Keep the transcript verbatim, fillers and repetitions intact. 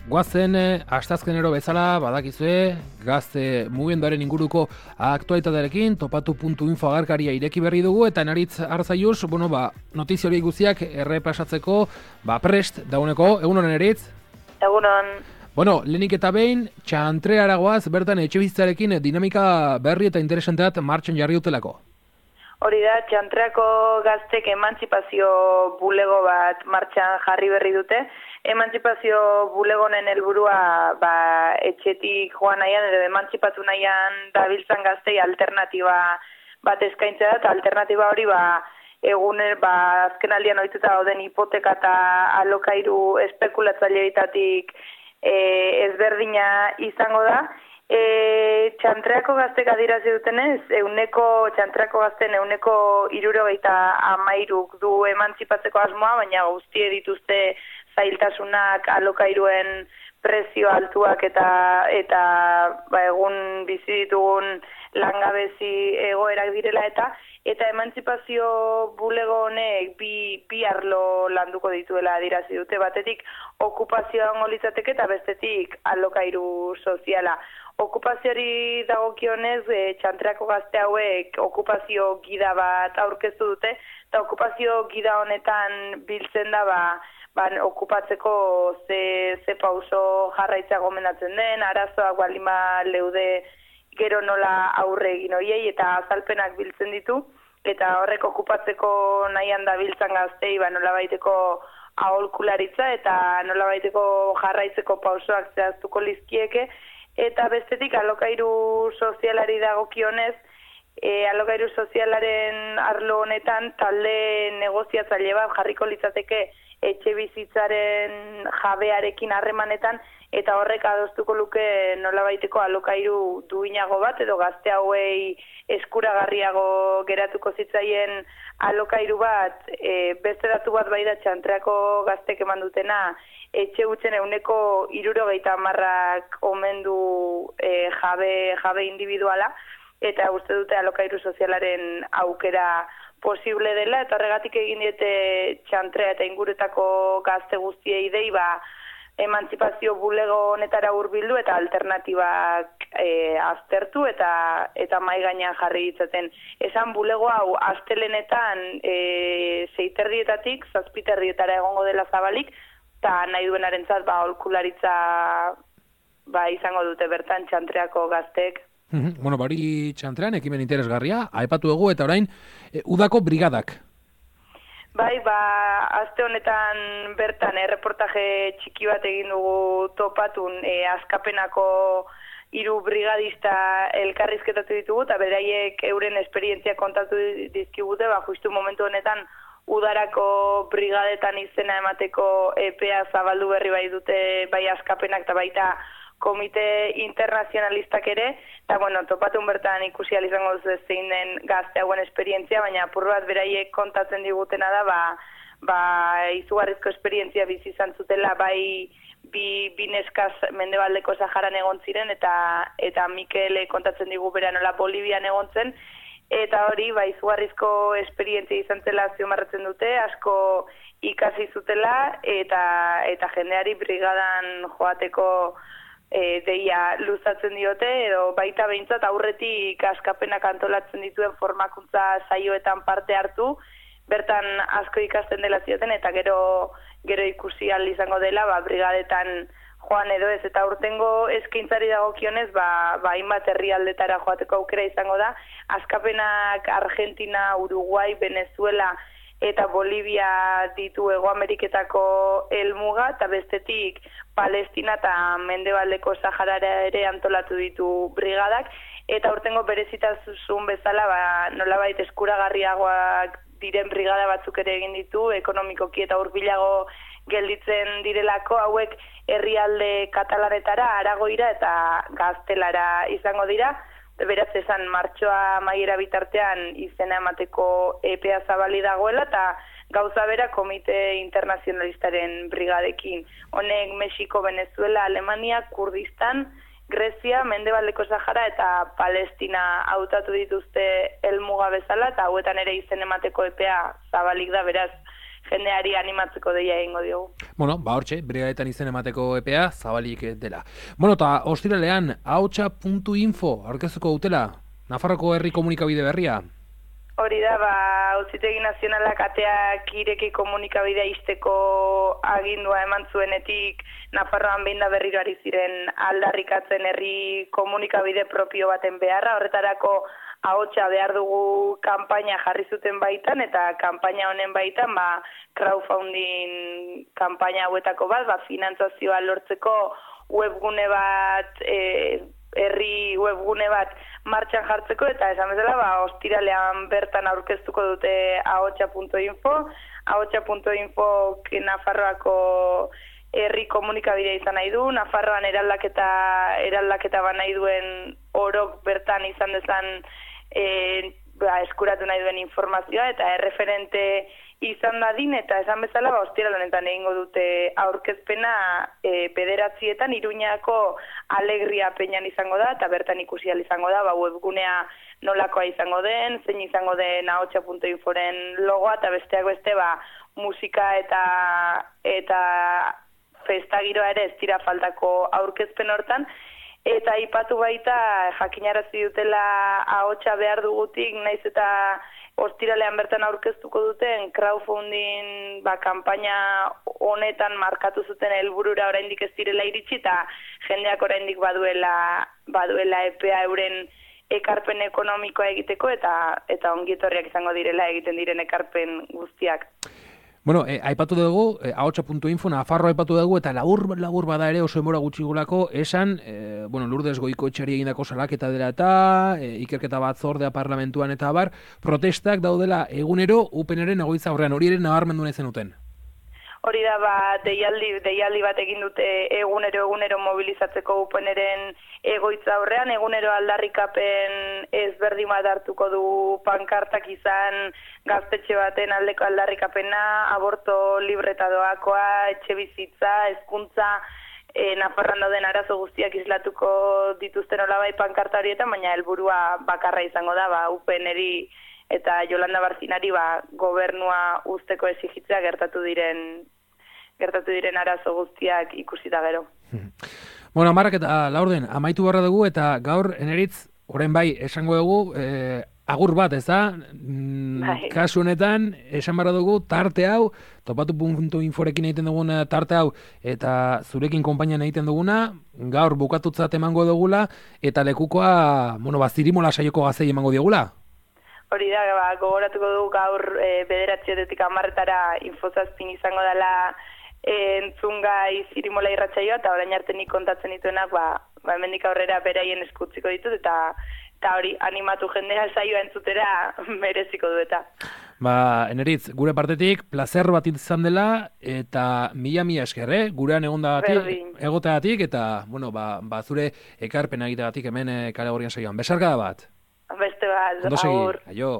Goazen, asteazkenero bezala, badakizue, gazte mugimenduaren inguruko aktualitatearekin, topatu puntu info agerkaria ireki berri dugu, eta Enaritz Arzaiuz, bueno, ba, notizia hori guztiak errepasatzeko, ba, prest, dauneko, egunon Enaritz? Egunon. Bueno, lehenik eta behin, txantreara goaz, bertan etxebizitzarekin dinamika berri eta interesanteat martxan jarri dutelako. Hori da, txantreako gaztek emantzipazio bulego bat martxan jarri berri dute. Emantzipazio bulegonen helburua ba, etxetik joan nahian edo emantzipatu nahian dabiltzan gaztei alternatiba bat eskaintzea da, eta alternatiba hori ba, eguner, ba, azken aldian ohituta dauden hipoteka eta alokairu espekulatzaileetatik e, ezberdina izango da. E, txantreako gaztek adirazi dutenez, euneko, txantreako gazten euneko hirurogeita hamairuk du emantzipatzeko asmoa, baina guztie dituzte zailtasunak alokairuen prezio altuak eta eta ba, egun bizi ditugun langabezi egoerak direla eta eta emantzipazio bulego honek bi, bi arlo landuko dituela adirazi dute, batetik okupazioa ongo litzateke eta bestetik alokairu soziala. Okupazioari dagokionez, e, txantreako gazte hauek okupazio gida bat aurkeztu dute, eta okupazio gida honetan biltzen da ba, ba, okupatzeko ze, ze pauso jarraitza gomendatzen den, arazoak balima leude gero nola aurre egin horiei, eta azalpenak biltzen ditu, eta horrek okupatzeko nahian da biltzen gaztei, ba, nola baiteko aholkularitza eta nola baiteko jarraitzeko pausoak zehaztuko lizkieke, eta bestetik alokairu sozialari dagokionez, e, alokairu sozialaren arlo honetan talde negoziatzaile bat jarriko litzateke etxe bizitzaren jabearekin harremanetan, eta horrek adostuko luke nolabaiteko alokairu duinago bat, edo gazte hauei eskuragarriago geratuko zitzaien alokairu bat, e, beste datu bat bai da txantreako gaztek eman dutena, etxe hutzen euneko hirurogeita hamarrak omen du e, jabe, jabe individuala, eta uste dute alokairu sozialaren aukera posible dela, eta horregatik egin diete txantrea eta inguretako gazte guztiei dei, ba, emantzipazio bulego honetara hurbildu eta alternatibak e, aztertu eta eta mai gainean jarri ditzaten. Esan bulego hau astelenetan e, seiterdietatik, zazpiterdietara egongo dela zabalik, eta nahi duenarentzat ba, aholkularitza ba, izango dute bertan txantreako gaztek. Bueno, bari txantrean ekimen interesgarria, aipatu dugu eta orain e, udako brigadak. Bai, ba, aste honetan bertan erreportaje txiki bat egin dugu topatun e, askapenako hiru brigadista elkarrizketatu ditugu, eta beraiek euren esperientzia kontatu dizkigute, ba, justu momentu honetan udarako brigadetan izena emateko epea zabaldu berri bai dute bai askapenak eta baita komite internazionalistak ere, eta bueno, topatun bertan ikusi izango duzu zein den gazte hauen esperientzia, baina apur bat beraiek kontatzen digutena da, ba, ba izugarrizko esperientzia bizi izan zutela, bai bi, bi neskaz mendebaldeko Saharan egon ziren, eta eta Mikel kontatzen digu bera nola Bolivian egon zen, eta hori, ba, izugarrizko esperientzia izan zela azpimarratzen dute, asko ikasi zutela, eta, eta jendeari brigadan joateko E, deia luzatzen diote, edo baita behintzat aurretik askapenak antolatzen dituen formakuntza saioetan parte hartu, bertan asko ikasten dela zioten, eta gero gero ikusi ahal izango dela, ba, brigadetan joan edo ez, eta urtengo eskaintzari dagokionez, ba, ba, hainbat herrialdetara joateko aukera izango da, askapenak Argentina, Uruguai, Venezuela, eta Bolivia ditu Hego Ameriketako helmuga, eta bestetik Palestina eta Mendebaldeko Saharara ere antolatu ditu brigadak, eta urtengo berezitasun bezala ba, nolabait eskuragarriagoak diren brigada batzuk ere egin ditu, ekonomikoki eta hurbilago gelditzen direlako, hauek herrialde katalanetara, aragoira eta gaztelara izango dira. Beraz esan martxoa maiera bitartean izena emateko epea zabali dagoela eta gauza bera komite internazionalistaren brigadekin. Honek Mexiko, Venezuela, Alemania, Kurdistan, Grezia, Mendebaldeko Sahara eta Palestina hautatu dituzte helmuga bezala eta hauetan ere izen emateko epea zabalik da, beraz jendeari animatzeko deia egingo diogu. Bueno, ba hortxe, brigadetan izen emateko epea zabalik dela. Bueno, eta ostiralean, ahotsa puntu info aurkeztuko dutela, Nafarroko herri komunikabide berria? Hori da, ba, Auzitegi Nazionalak ateak ireki komunikabidea izteko agindua eman zuenetik Nafarroan behin da berriro ari ziren aldarrikatzen herri komunikabide propio baten beharra, horretarako ahotsa behar dugu kanpaina jarri zuten baitan, eta kanpaina honen baitan, ba, crowdfunding kanpaina hauetako bat, ba, finantzazioa lortzeko webgune bat, e, herri webgune bat martxan jartzeko, eta esan bezala, ba, ostiralean bertan aurkeztuko dute ahotsa puntu info, ahotsa puntu info Nafarroako herri komunikabidea izan nahi du, Nafarroan eraldaketa, eraldaketa ba nahi duen orok bertan izan dezan e, ba, eskuratu nahi duen informazioa, eta erreferente izan dadin, eta esan bezala, ba, ostiral honetan egingo dute aurkezpena e, bederatzietan, Iruñako Alegria Peñan izango da, eta bertan ikusi ahal izango da, ba, webgunea nolakoa izango den, zein izango den ahotsa puntu inforen logoa, eta besteak beste, ba, musika eta eta festa giroa ere ez dira faltako aurkezpen hortan, eta aipatu baita jakinarazi dutela ahotsa behar dugutik, naiz eta ostiralean bertan aurkeztuko duten crowdfunding ba, kanpaina honetan markatu zuten helburura oraindik ez direla iritsi, eta jendeak oraindik baduela baduela epea euren ekarpen ekonomikoa egiteko, eta eta ongietorriak izango direla egiten diren ekarpen guztiak. Bueno, eh, aipatu dugu, eh, ahotsa puntu info, Nafarro aipatu dugu, eta labur labur bada ere oso enbora gutxigulako, esan, eh, bueno, Lourdes Goikoetxeari egindako salaketa dela eta, eh, ikerketa batzordea parlamentuan eta bar, protestak daudela egunero U P Nren egoitza aurrean, hori ere nabarmendu nahi zenuten. Hori da, ba, deialdi, deialdi bat egin dute egunero egunero mobilizatzeko U P Nren egoitza aurrean, egunero aldarrikapen ezberdin bat hartuko du pankartak izan gaztetxe baten aldeko aldarrikapena, aborto libre eta doakoa, etxe bizitza, hezkuntza, e, Nafarroan dauden arazo guztiak islatuko dituzten olabai pankarta horietan, baina helburua bakarra izango da, ba, U P Nri eta Yolanda Barzinari ba, gobernua usteko exigitzea gertatu diren gertatu diren arazo guztiak ikusita gero. Bueno, Amarrak eta Laurden, amaitu barra dugu, eta gaur eneritz, orain bai, esango dugu, eh, agur bat, ez da? Mm, kasu honetan, esan barra dugu, tarte hau, topatu puntu inforekin egiten duguna tarte hau, eta zurekin konpainan egiten duguna, gaur bukatutzat emango dugula, eta lekukoa, bueno, ba, zirimola saioko gazei emango diogula. Hori da, ba, gogoratuko dugu gaur e, bederatziotetik amarretara infozazpin izango dela e, entzungai zirimola irratsaioa, eta orain arte nik kontatzen dituenak, ba, ba hemendik aurrera beraien eskutziko ditut, eta eta hori animatu jendea saioa entzutera mereziko du eta. Ba, Eneritz, gure partetik, placer bat izan dela, eta mila mila esker, eh? Gurean egondagatik, egoteagatik, eta, bueno, ba, ba zure ekarpen egiteagatik hemen e, kale gorrian saioan. Besarkada bat. Beste bat, aur. Aio.